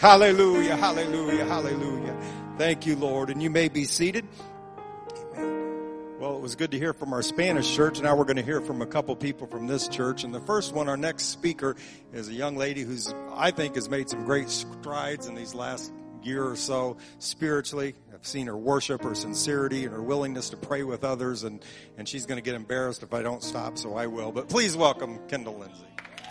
Hallelujah, hallelujah, hallelujah. Thank you, Lord. And you may be seated. Amen. Well, it was good to hear from our Spanish church. Now we're going to hear from a couple people from this church. And the first one, our next speaker, is a young lady who's, I think, has made some great strides in these last year or so spiritually. I've seen her worship, her sincerity, and her willingness to pray with others. And she's going to get embarrassed if I don't stop, so I will. But please welcome Kendall Lindsay.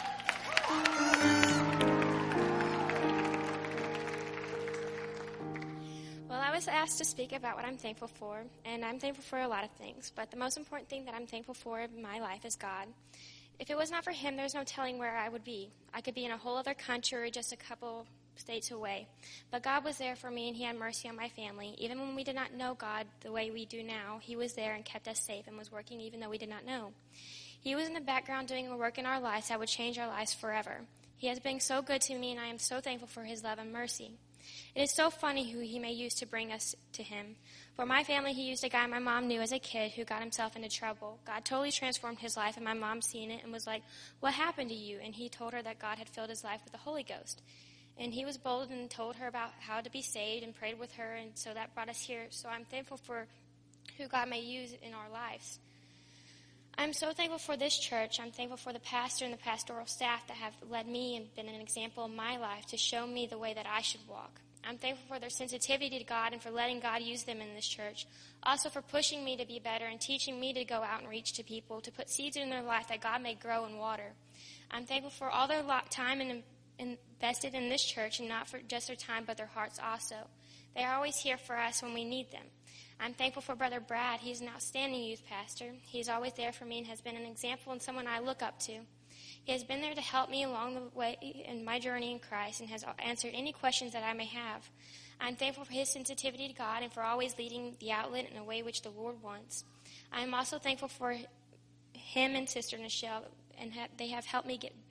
I was asked to speak about what I'm thankful for, and I'm thankful for a lot of things, but the most important thing that I'm thankful for in my life is God. If it was not for Him, there's no telling where I would be. I could be in a whole other country or just a couple states away, but God was there for me, and He had mercy on my family. Even when we did not know God the way we do now, He was there and kept us safe and was working even though we did not know. He was in the background doing a work in our lives that would change our lives forever. He has been so good to me, and I am so thankful for His love and mercy. It is so funny who He may use to bring us to Him. For my family, He used a guy my mom knew as a kid who got himself into trouble. God totally transformed his life, and my mom seen it and was like, "What happened to you?" And he told her that God had filled his life with the Holy Ghost. And he was bold and told her about how to be saved and prayed with her, and so that brought us here. So I'm thankful for who God may use in our lives. I'm so thankful for this church. I'm thankful for the pastor and the pastoral staff that have led me and been an example in my life to show me the way that I should walk. I'm thankful for their sensitivity to God and for letting God use them in this church. Also for pushing me to be better and teaching me to go out and reach to people, to put seeds in their life that God may grow and water. I'm thankful for all their time invested in this church, and not for just their time but their hearts also. They are always here for us when we need them. I'm thankful for Brother Brad. He's an outstanding youth pastor. He's always there for me and has been an example and someone I look up to. He has been there to help me along the way in my journey in Christ and has answered any questions that I may have. I'm thankful for his sensitivity to God and for always leading the outlet in a way which the Lord wants. I am also thankful for him and Sister Nichelle, and they have helped me get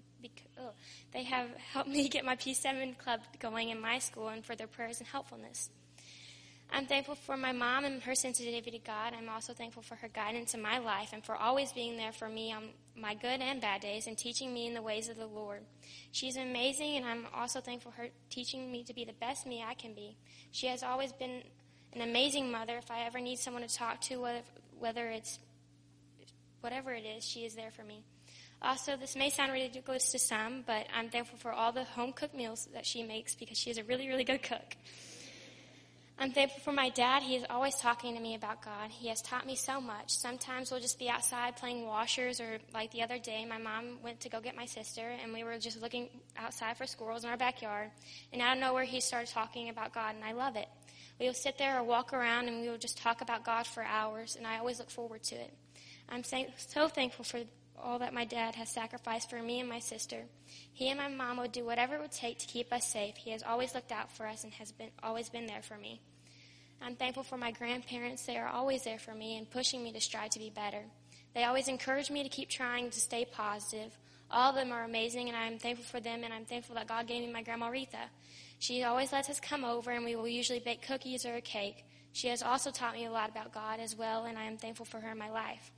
my P7 club going in my school, and for their prayers and helpfulness. I'm thankful for my mom and her sensitivity to God. I'm also thankful for her guidance in my life and for always being there for me on my good and bad days and teaching me in the ways of the Lord. She's amazing, and I'm also thankful for her teaching me to be the best me I can be. She has always been an amazing mother. If I ever need someone to talk to, whether it's whatever it is, she is there for me. Also, this may sound ridiculous to some, but I'm thankful for all the home-cooked meals that she makes because she is a really, really good cook. I'm thankful for my dad. He is always talking to me about God. He has taught me so much. Sometimes we'll just be outside playing washers, or like the other day, my mom went to go get my sister, and we were just looking outside for squirrels in our backyard. And out of nowhere, he started talking about God, and I love it. We will sit there or walk around, and we will just talk about God for hours, and I always look forward to it. I'm so thankful for all that my dad has sacrificed for me and my sister. He and my mom would do whatever it would take to keep us safe. He has always looked out for us and has always been there for me. I'm thankful for my grandparents. They are always there for me and pushing me to strive to be better. They always encourage me to keep trying to stay positive. All of them are amazing, and I'm thankful for them, and I'm thankful that God gave me my Grandma Retha. She always lets us come over, and we will usually bake cookies or a cake. She has also taught me a lot about God as well, and I am thankful for her in my life.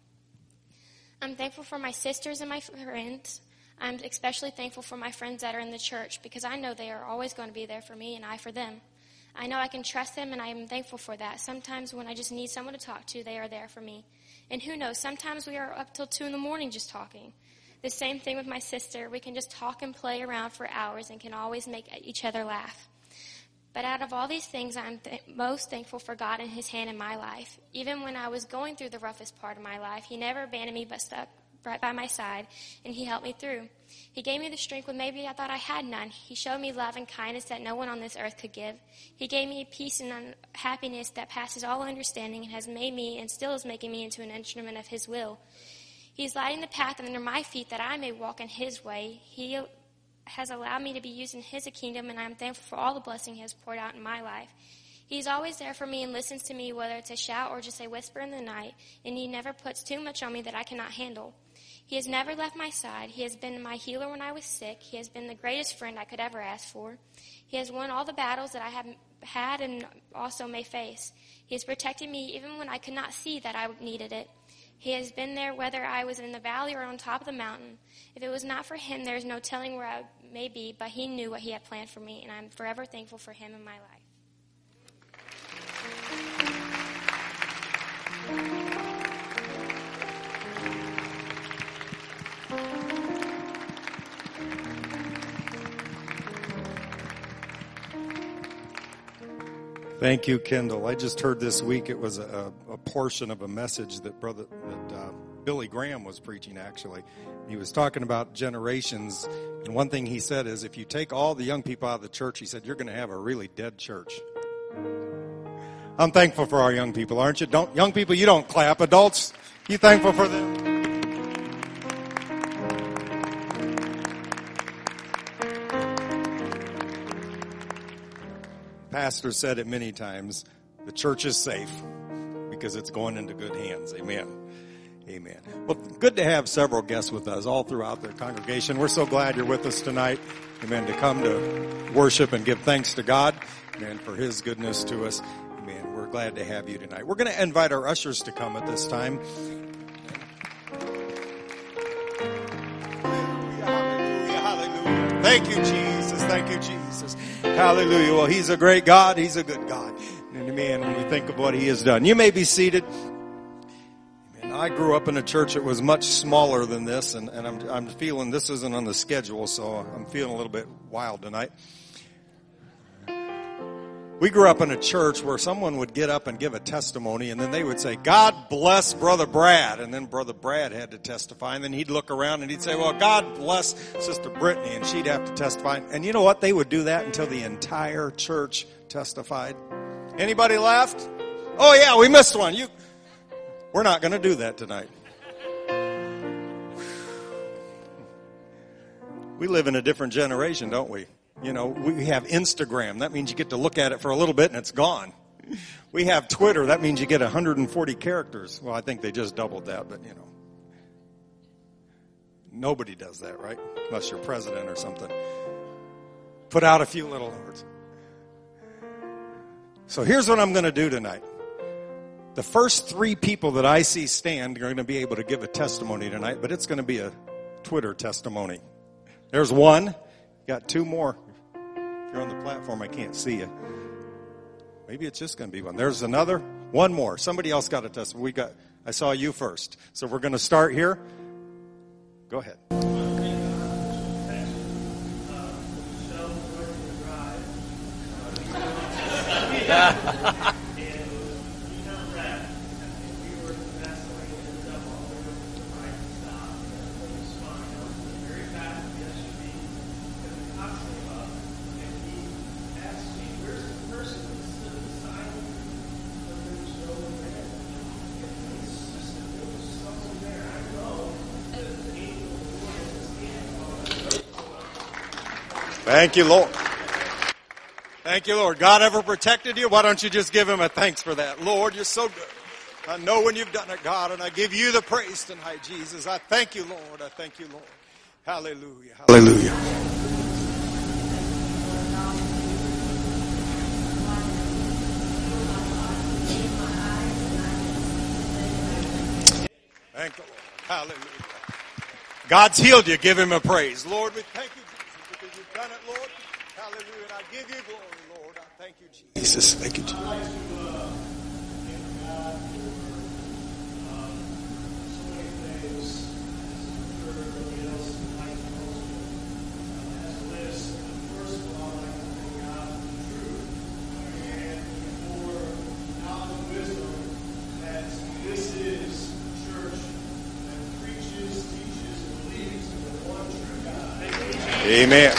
I'm thankful for my sisters and my friends. I'm especially thankful for my friends that are in the church because I know they are always going to be there for me and I for them. I know I can trust them, and I am thankful for that. Sometimes when I just need someone to talk to, they are there for me. And who knows, sometimes we are up till 2 a.m. just talking. The same thing with my sister. We can just talk and play around for hours and can always make each other laugh. But out of all these things, I'm most thankful for God and His hand in my life. Even when I was going through the roughest part of my life, He never abandoned me but stuck right by my side, and He helped me through. He gave me the strength when maybe I thought I had none. He showed me love and kindness that no one on this earth could give. He gave me peace and happiness that passes all understanding and has made me and still is making me into an instrument of His will. He's lighting the path under my feet that I may walk in His way. He has allowed me to be used in His kingdom, and I'm thankful for all the blessing He has poured out in my life. He's always there for me and listens to me, whether it's a shout or just a whisper in the night, and He never puts too much on me that I cannot handle. He has never left my side. He has been my healer when I was sick. He has been the greatest friend I could ever ask for. He has won all the battles that I have had and also may face. He has protected me even when I could not see that I needed it. He has been there whether I was in the valley or on top of the mountain. If it was not for him, there is no telling where I may be, but he knew what he had planned for me, and I'm forever thankful for him in my life. Thank you, Kendall. I just heard this week it was a portion of a message that Billy Graham was preaching, actually. He was talking about generations, and one thing he said is if you take all the young people out of the church, he said, you're going to have a really dead church. I'm thankful for our young people, aren't you? Young people, you don't clap. Adults, you thankful for them? Pastor said it many times, the church is safe because it's going into good hands. Amen. Amen. Well, good to have several guests with us all throughout the congregation. We're so glad you're with us tonight. Amen. To come to worship and give thanks to God. Amen. For his goodness to us. Amen. We're glad to have you tonight. We're going to invite our ushers to come at this time. Hallelujah. Hallelujah. Thank you, Jesus. Thank you, Jesus. Hallelujah. Well, he's a great God. He's a good God. And amen, when we think of what he has done. You may be seated. Amen. I grew up in a church that was much smaller than this, and I'm feeling this isn't on the schedule, so I'm feeling a little bit wild tonight. We grew up in a church where someone would get up and give a testimony, and then they would say, God bless Brother Brad. And then Brother Brad had to testify, and then he'd look around and he'd say, well, God bless Sister Brittany, and she'd have to testify. And you know what? They would do that until the entire church testified. Anybody left? Oh, yeah, we missed one. We're not going to do that tonight. We live in a different generation, don't we? You know, we have Instagram. That means you get to look at it for a little bit and it's gone. We have Twitter. That means you get 140 characters. Well, I think they just doubled that, but, you know. Nobody does that, right? Unless you're president or something. Put out a few little words. So here's what I'm going to do tonight. The first 3 people that I see stand are going to be able to give a testimony tonight, but it's going to be a Twitter testimony. There's one. Got 2 more. If you're on the platform, I can't see you. Maybe it's just going to be one. There's another. One more. Somebody else got a testimony. I saw you first. So we're going to start here. Go ahead. Thank you, Lord. Thank you, Lord. God ever protected you? Why don't you just give him a thanks for that? Lord, you're so good. I know when you've done it, God, and I give you the praise tonight, Jesus. I thank you, Lord. I thank you, Lord. Hallelujah. Hallelujah. Thank the Lord. Hallelujah. God's healed you. Give him a praise. Lord, we thank you, Jesus, because you've done it, Lord. Hallelujah. And I give you glory, Lord. I thank you, Jesus. Thank you, Jesus. Amen.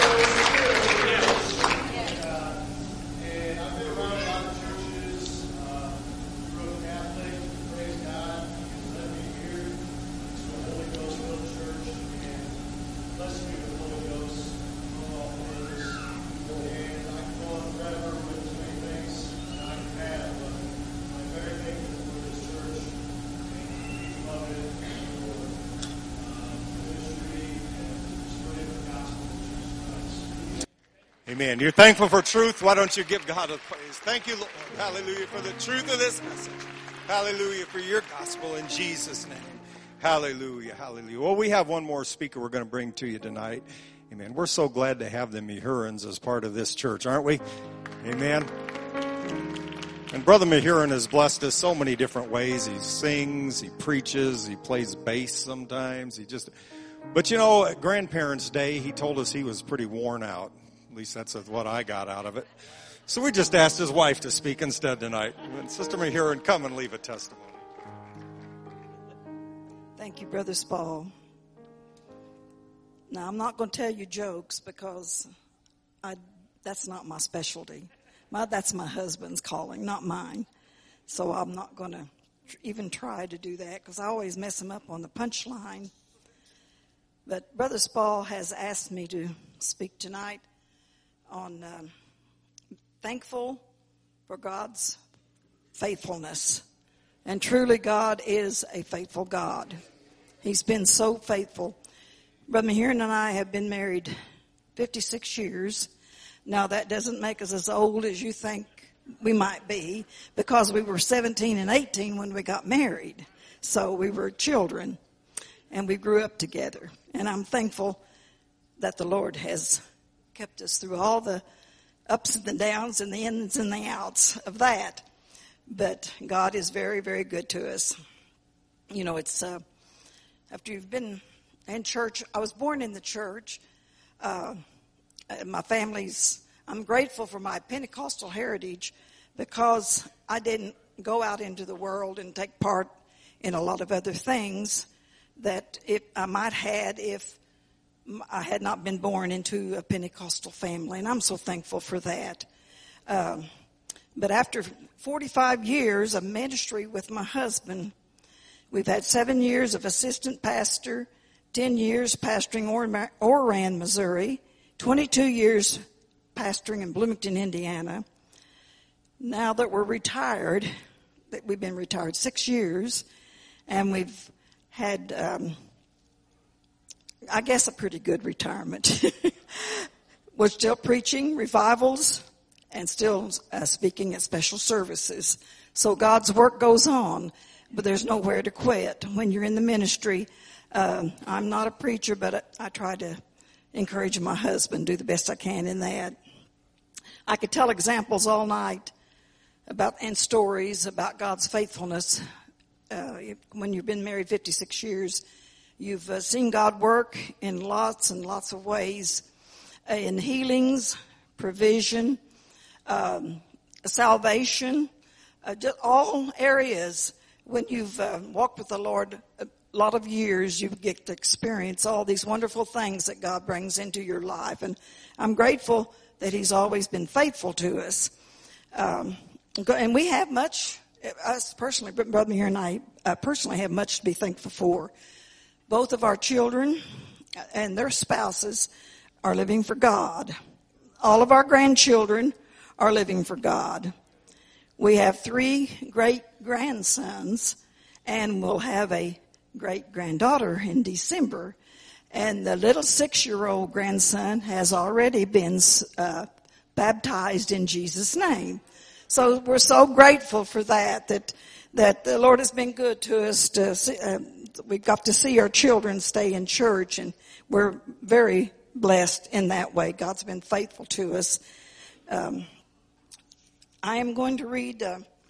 And I've been around a lot of churches, grew up Catholic, praise God, He let me here to a Holy Ghost filled church, and blessed me with the Holy Ghost on all things. And I can go on forever with as many things that I can have, but I'm very thankful for this church, and love it, for ministry, and spreading the gospel of Jesus Christ. Amen. You're thankful for truth. Why don't you give God a praise? Thank you, Lord. Hallelujah. For the truth of this message. Hallelujah for your gospel in Jesus' name. Hallelujah, hallelujah. Well, we have one more speaker we're going to bring to you tonight. Amen. We're so glad to have the Mahurans as part of this church, aren't we? Amen. And Brother Mahuran has blessed us so many different ways. He sings, he preaches, he plays bass sometimes. But you know, at Grandparents' Day, he told us he was pretty worn out. At least that's what I got out of it. So we just asked his wife to speak instead tonight. And Sister Mahuran, come and leave a testimony. Thank you, Brother Spall. Now, I'm not going to tell you jokes because that's not my specialty. That's my husband's calling, not mine. So I'm not going to even try to do that because I always mess him up on the punchline. But Brother Spall has asked me to speak tonight on thankful for God's faithfulness. And truly, God is a faithful God. He's been so faithful. Brother Mahuran and I have been married 56 years. Now, that doesn't make us as old as you think we might be because we were 17 and 18 when we got married. So we were children, and we grew up together. And I'm thankful that the Lord has kept us through all the ups and the downs and the ins and the outs of that. But God is very, very good to us. You know, it's after you've been in church. I was born in the church. I'm grateful for my Pentecostal heritage because I didn't go out into the world and take part in a lot of other things that I might had if I had not been born into a Pentecostal family. And I'm so thankful for that. But after 45 years of ministry with my husband, we've had 7 years of assistant pastor, 10 years pastoring Oran, Missouri, 22 years pastoring in Bloomington, Indiana. Now that we're retired, that we've been retired 6 years, and we've had, I guess, a pretty good retirement. We're still preaching revivals and still speaking at special services. So God's work goes on, but there's nowhere to quit. When you're in the ministry, I'm not a preacher, but I try to encourage my husband, do the best I can in that. I could tell examples all night and stories about God's faithfulness. When you've been married 56 years, you've seen God work in lots and lots of ways, in healings, provision, salvation, just all areas. When you've walked with the Lord a lot of years, you get to experience all these wonderful things that God brings into your life. And I'm grateful that He's always been faithful to us. And we have much, us personally, Brother Mahuran and I personally have much to be thankful for. Both of our children and their spouses are living for God. All of our grandchildren are living for God. We have 3 great-grandsons, and we'll have a great-granddaughter in December. And the little 6-year-old grandson has already been baptized in Jesus' name. So we're so grateful for that the Lord has been good to us. We got to see our children stay in church, and we're very blessed in that way. God's been faithful to us. I am going to read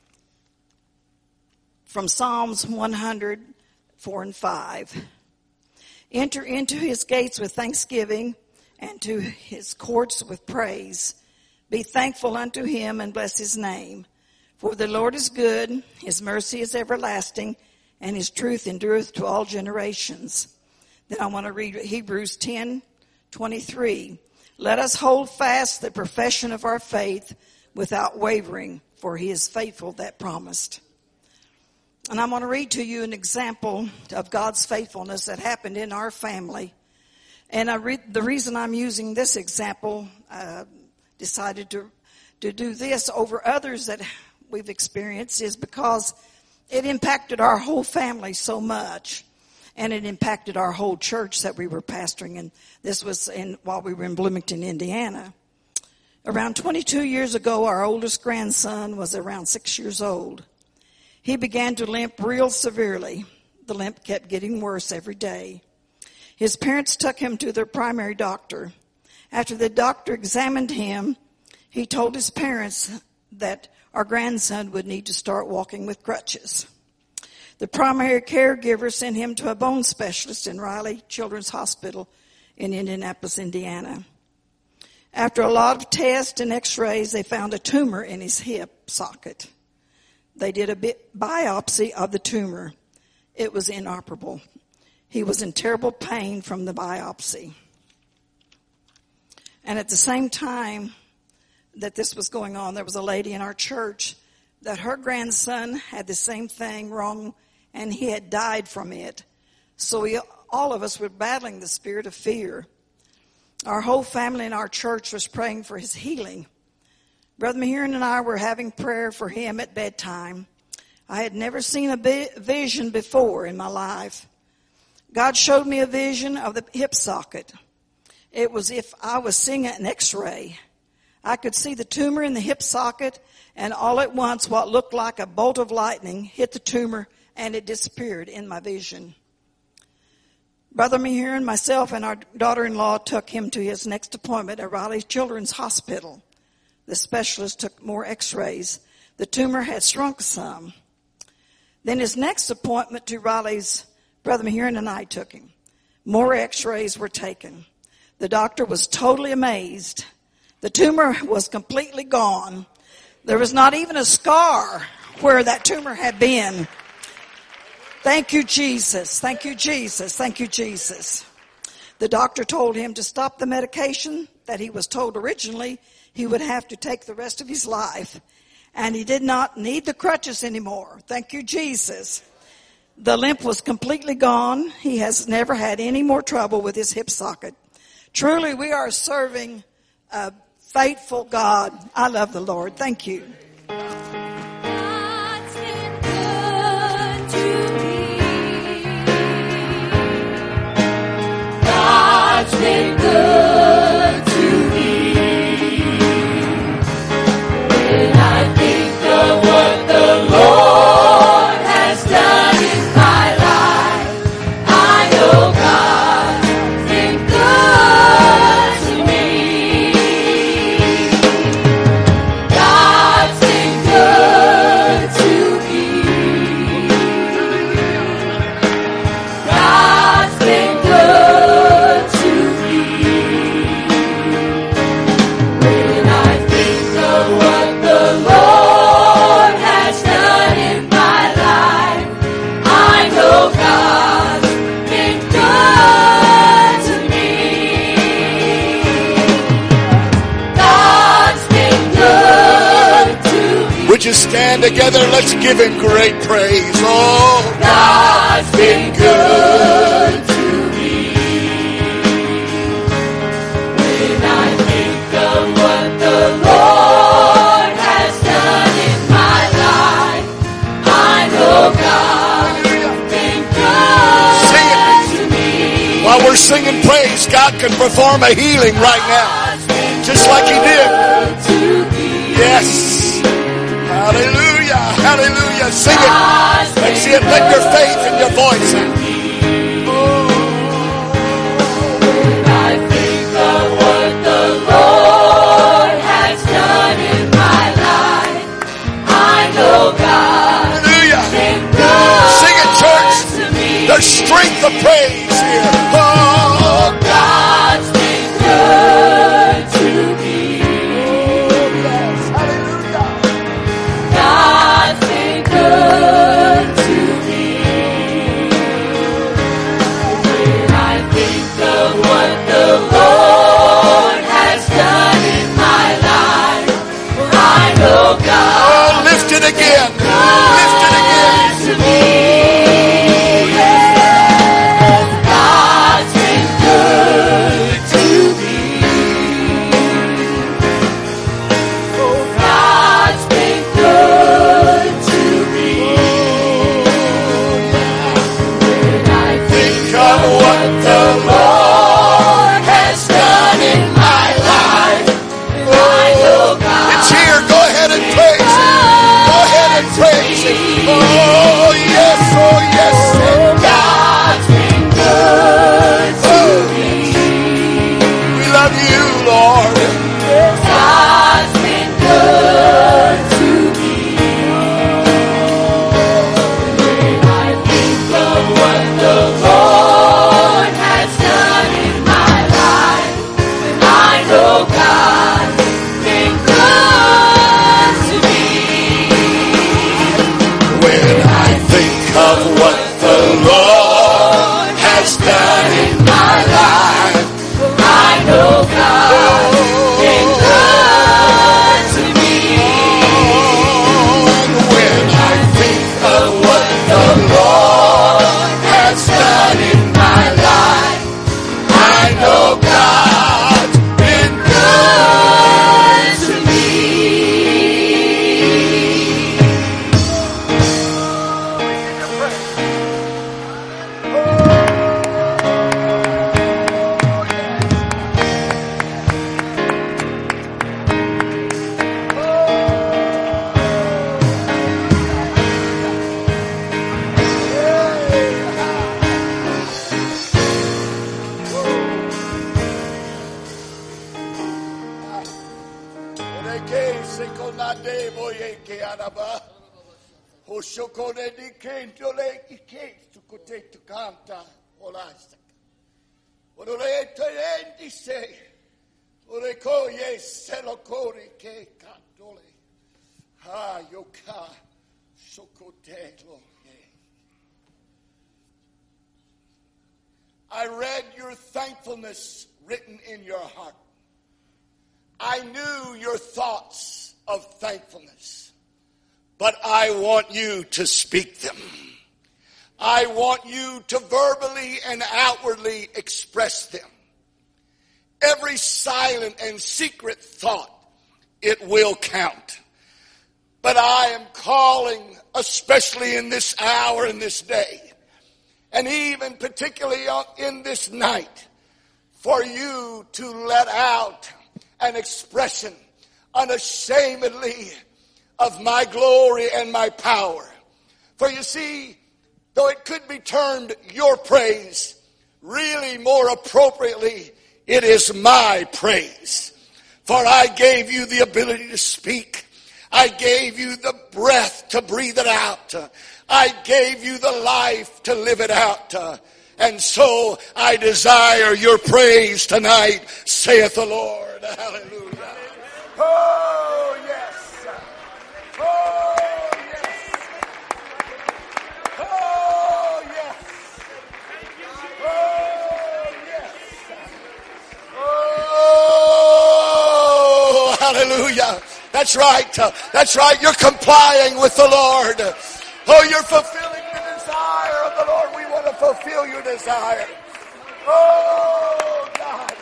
from Psalms 100, 4 and 5. Enter into His gates with thanksgiving and to His courts with praise. Be thankful unto Him and bless His name. For the Lord is good, His mercy is everlasting, and His truth endureth to all generations. Then I want to read Hebrews 10:23. Let us hold fast the profession of our faith without wavering, for He is faithful that promised. And I'm going to read to you an example of God's faithfulness that happened in our family. And the reason I'm using this example, decided to do this over others that we've experienced, is because it impacted our whole family so much. And it impacted our whole church that we were pastoring. And this was while we were in Bloomington, Indiana. Around 22 years ago, our oldest grandson was around 6 years old. He began to limp real severely. The limp kept getting worse every day. His parents took him to their primary doctor. After the doctor examined him, he told his parents that our grandson would need to start walking with crutches. The primary caregiver sent him to a bone specialist in Riley Children's Hospital in Indianapolis, Indiana. After a lot of tests and x-rays, they found a tumor in his hip socket. They did a biopsy of the tumor. It was inoperable. He was in terrible pain from the biopsy. And at the same time that this was going on, there was a lady in our church that her grandson had the same thing wrong, and he had died from it. So all of us were battling the spirit of fear. Our whole family in our church was praying for his healing. Brother Mahiran and I were having prayer for him at bedtime. I had never seen a vision before in my life. God showed me a vision of the hip socket. It was if I was seeing an x-ray. I could see the tumor in the hip socket, and all at once what looked like a bolt of lightning hit the tumor, and it disappeared in my vision. Brother Mahiran, myself, and our daughter-in-law took him to his next appointment at Riley Children's Hospital. The specialist took more x-rays. The tumor had shrunk some. Then his next appointment to Riley's, Brother Mahiran and I took him. More x-rays were taken. The doctor was totally amazed. The tumor was completely gone. There was not even a scar where that tumor had been. Thank you, Jesus. Thank you, Jesus. Thank you, Jesus. The doctor told him to stop the medication that he was told originally he would have to take the rest of his life. And he did not need the crutches anymore. Thank you, Jesus. The limp was completely gone. He has never had any more trouble with his hip socket. Truly, we are serving a faithful God. I love the Lord. Thank you. God's been good to me. God's been good to me. When I think of what the Lord has done in my life, I know God's been good to me. God's been good to me. God's been good to me. When I think of what the Lord has done in my life, I know God's been good to me. God's been good to me. Would you stand together? Let's give him great praise. Oh, God's been good to me. When I think of what the Lord has done in my life, I know God's been good to me. while we're singing praise, God can perform a healing right now, just like he did. Yes. Hallelujah. Hallelujah. Sing it. Let's see it. Let your faith and your voice out. When I think of what the Lord has done in my life, I know God's been good. Sing it, church. To me. There's strength of praise here. Oh, God's been good to me. God's been good to me. When I think of what the Lord has done in my life, I know God. Oh, lift it again. Lift it again. To me. Yes, God's been good to me. Oh, God's been good to me. When I think of what the Lord has done in my life, I know God. It's here. Go ahead and praise him. Go ahead and praise him. Oh, Oreke sekonade boyeke araba. Oshokone dikentole ike tukote tukanta olasta. Orete endise. Orekoye selokore ke kantole. Ha yoka sokote lo. I read your thankfulness written in your heart. I knew your thoughts of thankfulness, but I want you to speak them. I want you to verbally and outwardly express them. Every silent and secret thought, it will count. But I am calling, especially in this hour and this day, and even particularly in this night, for you to let out an expression unashamedly of my glory and my power. For you see, though it could be termed your praise, really more appropriately, it is my praise. For I gave you the ability to speak. I gave you the breath to breathe it out. I gave you the life to live it out. And so I desire your praise tonight, saith the Lord. Hallelujah. Oh, yes. Oh, yes. Oh, yes. Oh, yes. Oh, hallelujah. That's right. That's right. You're complying with the Lord. Oh, you're fulfilling the desire of the Lord. We want to fulfill your desire. Oh, God.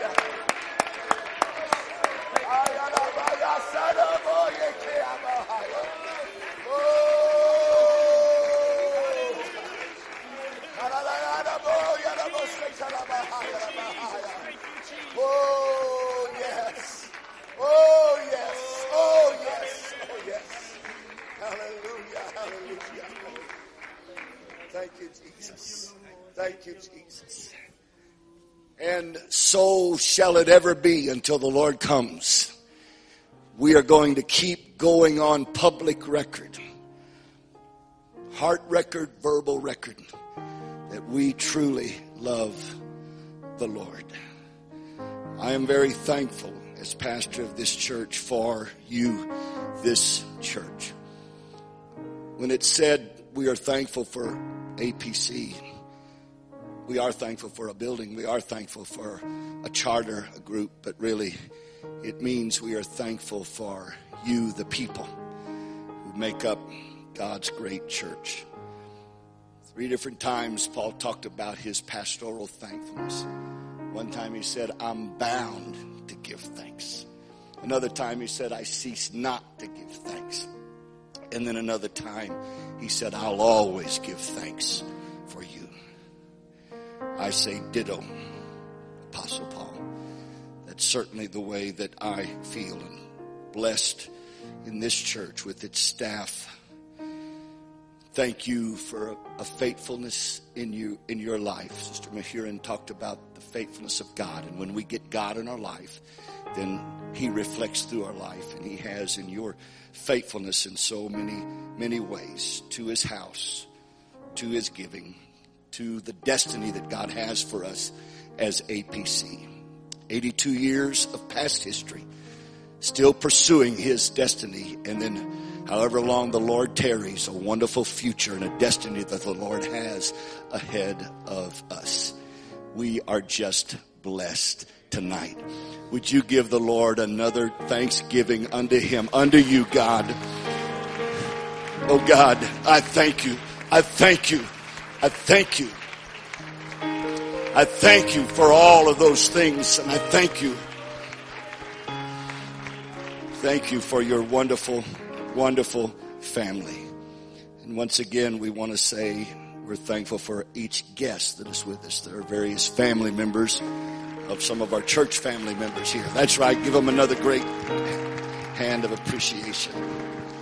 Oh, yes. Oh, yes. Oh, yes. Oh, yes. Hallelujah. Hallelujah. Thank you, Jesus. Thank you, Jesus. And so shall it ever be until the Lord comes. We are going to keep going on public record, heart record, verbal record, that we truly love the Lord. I am very thankful as pastor of this church for you, this church. When it said we are thankful for APC, we are thankful for a building, we are thankful for a charter, a group, but really it means we are thankful for you, the people who make up God's great church. 3 different times Paul talked about his pastoral thankfulness. One time he said, I'm bound to give thanks. Another time he said, I cease not to give thanks. And then another time he said, I'll always give thanks for you. I say ditto, Apostle Paul. That's certainly the way that I feel, and blessed in this church with its staff. Thank you for a faithfulness in your life. Sister Mahurin talked about the faithfulness of God, and when we get God in our life, then He reflects through our life, and He has in your faithfulness in so many ways, to His house, to His giving, to the destiny that God has for us as APC. 82 years of past history, still pursuing His destiny, and then however long the Lord tarries, a wonderful future and a destiny that the Lord has ahead of us. We are just blessed tonight. Would you give the Lord another thanksgiving unto Him, unto you, God? Oh God, I thank you. I thank you. I thank you. I thank you for all of those things, and I thank you. Thank you for your wonderful, wonderful family. And once again, we want to say we're thankful for each guest that is with us. There are various family members of some of our church family members here. That's right. Give them another great hand of appreciation.